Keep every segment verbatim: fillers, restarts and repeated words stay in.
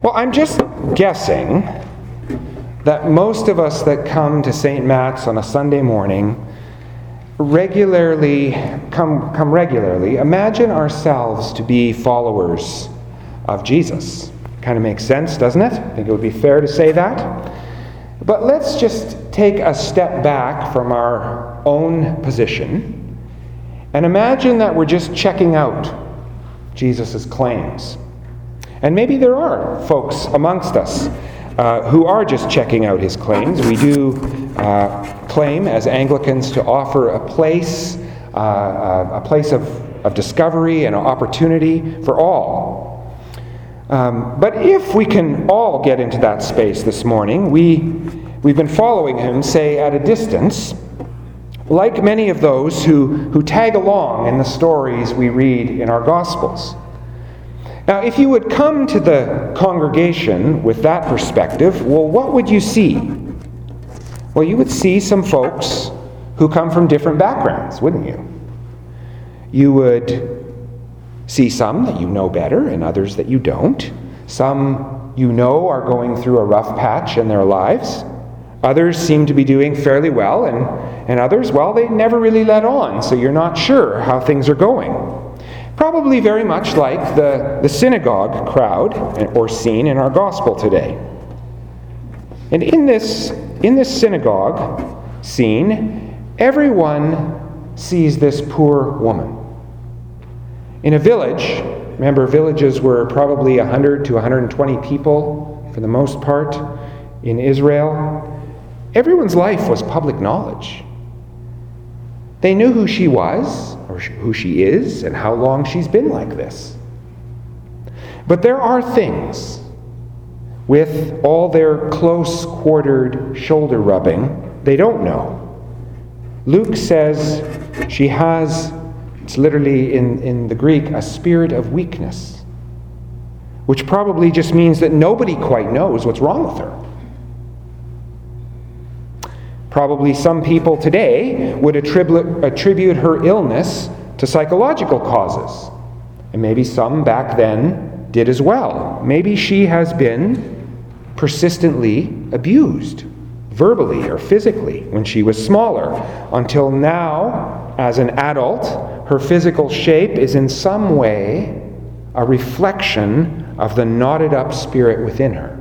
Well, I'm just guessing that most of us that come to Saint Matt's on a Sunday morning regularly, come, come regularly, imagine ourselves to be followers of Jesus. Kind of makes sense, doesn't it? I think it would be fair to say that. But let's just take a step back from our own position and imagine that we're just checking out Jesus' claims. And maybe there are folks amongst us uh, who are just checking out his claims. We do uh, claim as Anglicans to offer a place, uh, a place of, of discovery and opportunity for all. Um, but if we can all get into that space this morning, we, we've been following him, say, at a distance, like many of those who, who tag along in the stories we read in our Gospels. Now, if you would come to the congregation with that perspective, well, what would you see? Well, you would see some folks who come from different backgrounds, wouldn't you? You would see some that you know better and others that you don't. Some you know are going through a rough patch in their lives. Others seem to be doing fairly well, and, and others, well, they never really let on, so you're not sure how things are going. Probably very much like the, the synagogue crowd or scene in our gospel today. And in this, in this synagogue scene, everyone sees this poor woman. In a village, remember villages were probably one hundred to one hundred twenty people for the most part in Israel. Everyone's life was public knowledge. They knew who she was, or who she is, and how long she's been like this. But there are things, with all their close-quartered shoulder rubbing, they don't know. Luke says she has, it's literally in, in the Greek, a spirit of weakness, which probably just means that nobody quite knows what's wrong with her. Probably some people today would attribute, attribute her illness to psychological causes. And maybe some back then did as well. Maybe she has been persistently abused, verbally or physically, when she was smaller, until now, as an adult, her physical shape is in some way a reflection of the knotted up spirit within her.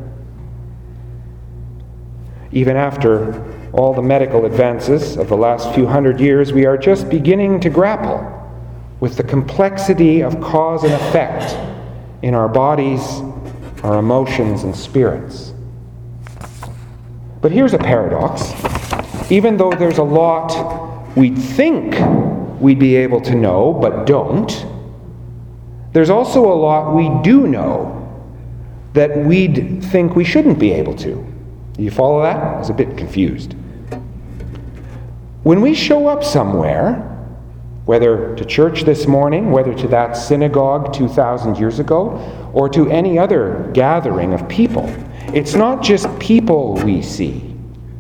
Even after all the medical advances of the last few hundred years, we are just beginning to grapple with the complexity of cause and effect in our bodies, our emotions, and spirits. But here's a paradox. Even though there's a lot we'd think we'd be able to know, but don't, there's also a lot we do know that we'd think we shouldn't be able to. Do you follow that? I was a bit confused. When we show up somewhere, whether to church this morning, whether to that synagogue two thousand years ago, or to any other gathering of people, it's not just people we see.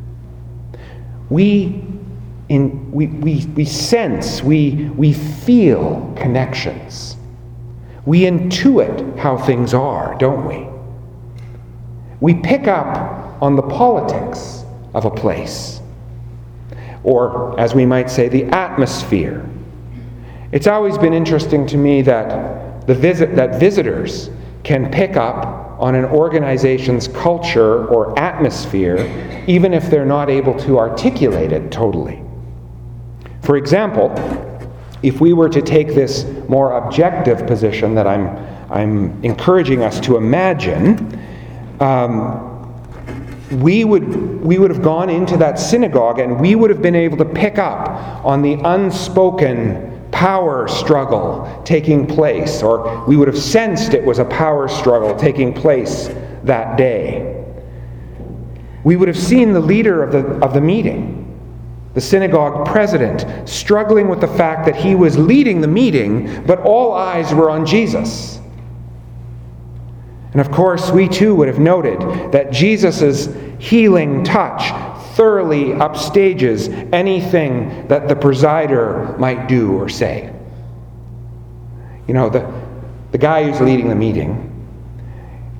We, in, we, we, we sense, we, we feel connections. We intuit how things are, don't we? We pick up on the politics of a place. Or, as we might say, the atmosphere. It's always been interesting to me that the visit that visitors can pick up on an organization's culture or atmosphere, even if they're not able to articulate it totally. For example, if we were to take this more objective position that I'm I'm encouraging us to imagine, um, we would we would have gone into that synagogue and we would have been able to pick up on the unspoken power struggle taking place, or we would have sensed it was a power struggle taking place that day. We would have seen the leader of the of the meeting, the synagogue president, struggling with the fact that he was leading the meeting, but all eyes were on Jesus. And of course, we too would have noted that Jesus' healing touch thoroughly upstages anything that the presider might do or say. You know, the, the guy who's leading the meeting,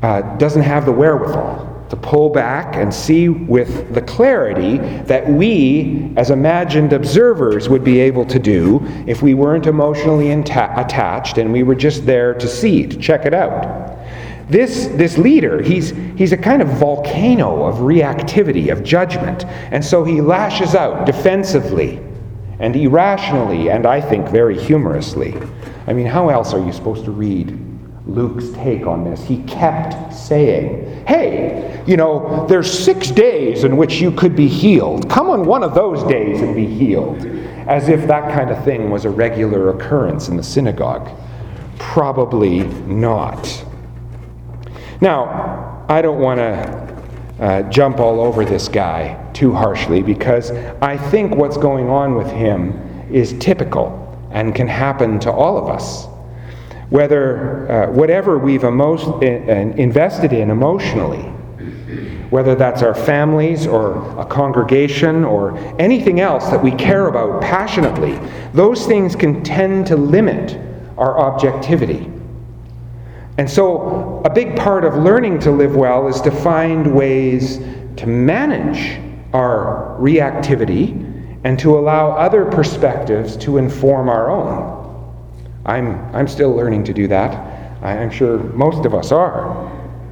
uh, doesn't have the wherewithal to pull back and see with the clarity that we, as imagined observers, would be able to do if we weren't emotionally inta- attached and we were just there to see, to check it out. This, this leader, he's, he's a kind of volcano of reactivity, of judgment, and so he lashes out defensively and irrationally, and I think very humorously. I mean, how else are you supposed to read Luke's take on this? He kept saying, hey, you know, there's six days in which you could be healed. Come on one of those days and be healed. As if that kind of thing was a regular occurrence in the synagogue. Probably not. Now, I don't want to uh, jump all over this guy too harshly, because I think what's going on with him is typical and can happen to all of us. Whether, uh, whatever we've emo- in, invested in emotionally, whether that's our families or a congregation or anything else that we care about passionately, those things can tend to limit our objectivity. And so a big part of learning to live well is to find ways to manage our reactivity and to allow other perspectives to inform our own. I'm, I'm still learning to do that. I'm sure most of us are.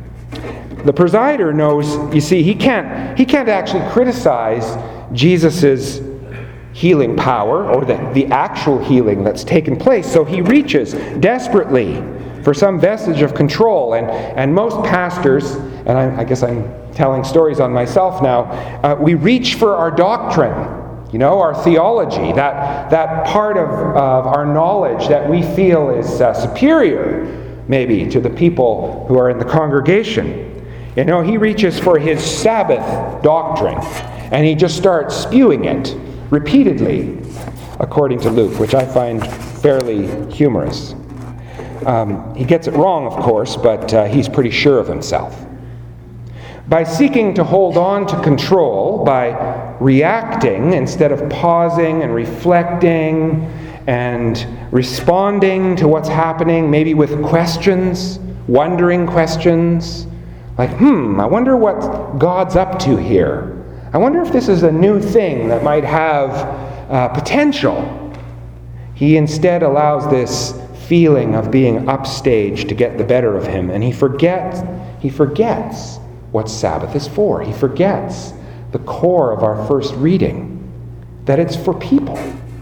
The presider knows, you see, he can't, he can't actually criticize Jesus' healing power or the, the actual healing that's taken place, so he reaches desperately for some vestige of control. And, and most pastors, and I, I guess I'm telling stories on myself now, uh, we reach for our doctrine. You know, our theology, that, that part of, of our knowledge that we feel is uh, superior, maybe, to the people who are in the congregation. You know, he reaches for his Sabbath doctrine, and he just starts spewing it repeatedly, according to Luke, which I find fairly humorous. Um, he gets it wrong, of course, but uh, he's pretty sure of himself. By seeking to hold on to control, by reacting instead of pausing and reflecting and responding to what's happening, maybe with questions, wondering questions, like, hmm, I wonder what God's up to here. I wonder if this is a new thing that might have uh, potential. He instead allows this feeling of being upstaged to get the better of him, and he forgets, he forgets what Sabbath is for. He forgets the core of our first reading, that it's for people.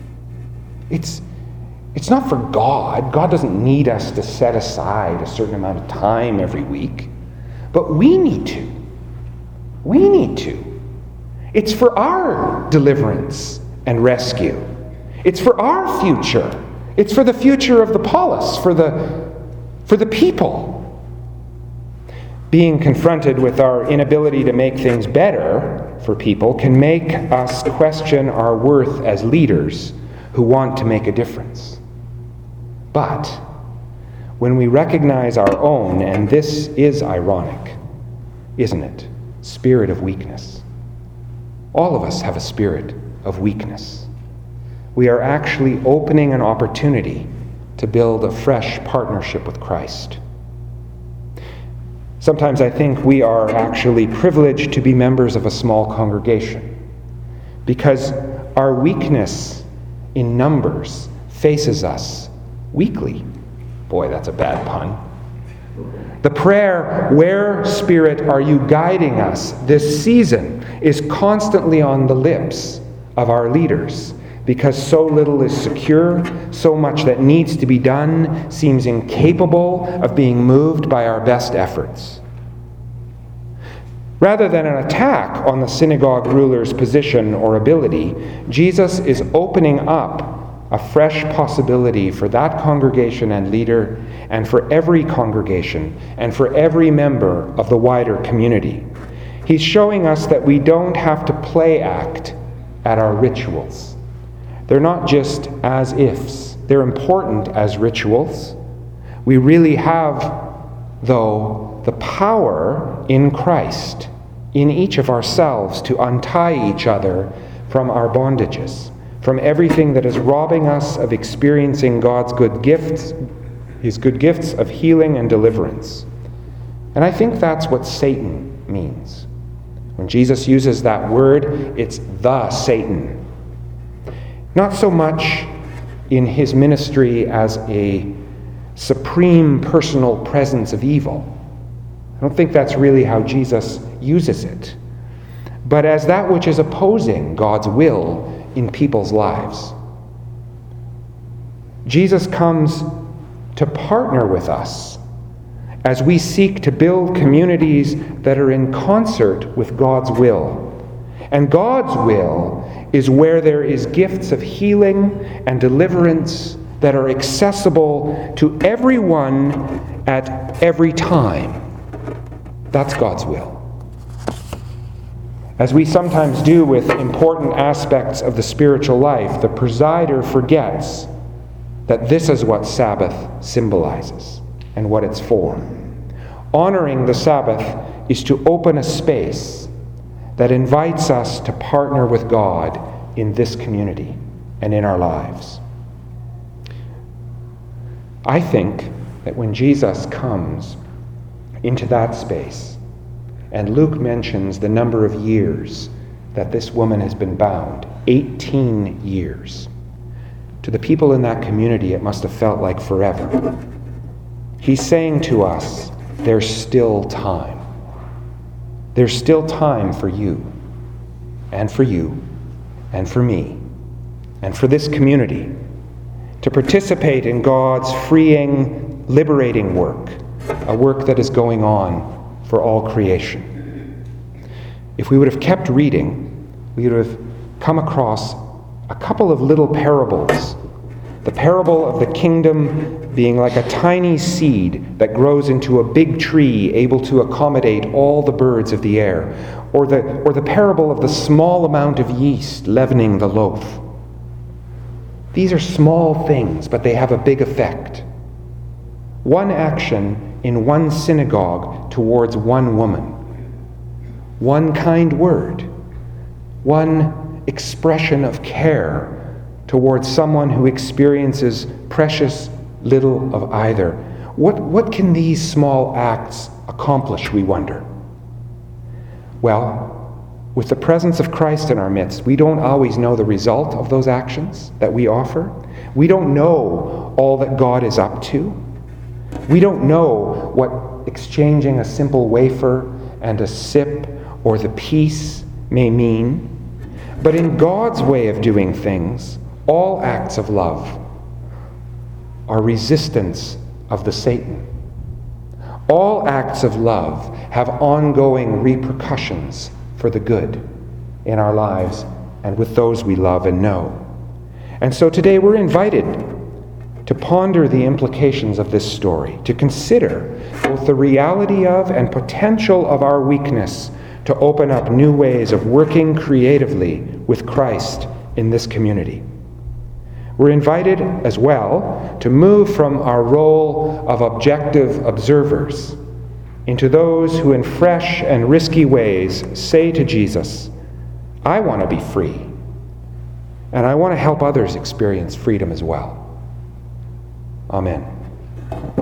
It's, it's not for God. God doesn't need us to set aside a certain amount of time every week, but we need to. We need to. It's for our deliverance and rescue. It's for our future. It's for the future of the polis, for the, for the people. Being confronted with our inability to make things better for people can make us question our worth as leaders who want to make a difference. But when we recognize our own, and this is ironic, isn't it? Spirit of weakness. All of us have a spirit of weakness. We are actually opening an opportunity to build a fresh partnership with Christ. Sometimes I think we are actually privileged to be members of a small congregation because our weakness in numbers faces us weekly. Boy, that's a bad pun. The prayer, "Where, Spirit, are you guiding us this season?" is constantly on the lips of our leaders because so little is secure, so much that needs to be done seems incapable of being moved by our best efforts. Rather than an attack on the synagogue ruler's position or ability, Jesus is opening up a fresh possibility for that congregation and leader, and for every congregation, and for every member of the wider community. He's showing us that we don't have to play act at our rituals. They're not just as-ifs. They're important as rituals. We really have, though, the power in Christ, in each of ourselves, to untie each other from our bondages, from everything that is robbing us of experiencing God's good gifts, His good gifts of healing and deliverance. And I think that's what Satan means. When Jesus uses that word, it's the Satan. Not so much in his ministry as a supreme personal presence of evil. I don't think that's really how Jesus uses it. But as that which is opposing God's will in people's lives. Jesus comes to partner with us as we seek to build communities that are in concert with God's will. And God's will is where there is gifts of healing and deliverance that are accessible to everyone at every time. That's God's will. As we sometimes do with important aspects of the spiritual life, the presider forgets that this is what Sabbath symbolizes and what it's for. Honoring the Sabbath is to open a space that invites us to partner with God in this community and in our lives. I think that when Jesus comes into that space, and Luke mentions the number of years that this woman has been bound, eighteen years. To the people in that community, it must have felt like forever. He's saying to us, there's still time. There's still time for you, and for you, and for me, and for this community to participate in God's freeing, liberating work, a work that is going on for all creation. If we would have kept reading, we would have come across a couple of little parables. The parable of the kingdom being like a tiny seed that grows into a big tree able to accommodate all the birds of the air, or the, or the parable of the small amount of yeast leavening the loaf. These are small things, but they have a big effect. One action in one synagogue towards one woman. One kind word. One expression of care towards someone who experiences precious little of either. What, what can these small acts accomplish, we wonder? Well, with the presence of Christ in our midst, we don't always know the result of those actions that we offer. We don't know all that God is up to. We don't know what exchanging a simple wafer and a sip or the peace may mean. But in God's way of doing things, all acts of love are resistance of the Satan. All acts of love have ongoing repercussions for the good in our lives and with those we love and know. And so today we're invited to ponder the implications of this story, to consider both the reality of and potential of our weakness to open up new ways of working creatively with Christ in this community. We're invited as well to move from our role of objective observers into those who in fresh and risky ways say to Jesus, I want to be free, and I want to help others experience freedom as well. Amen.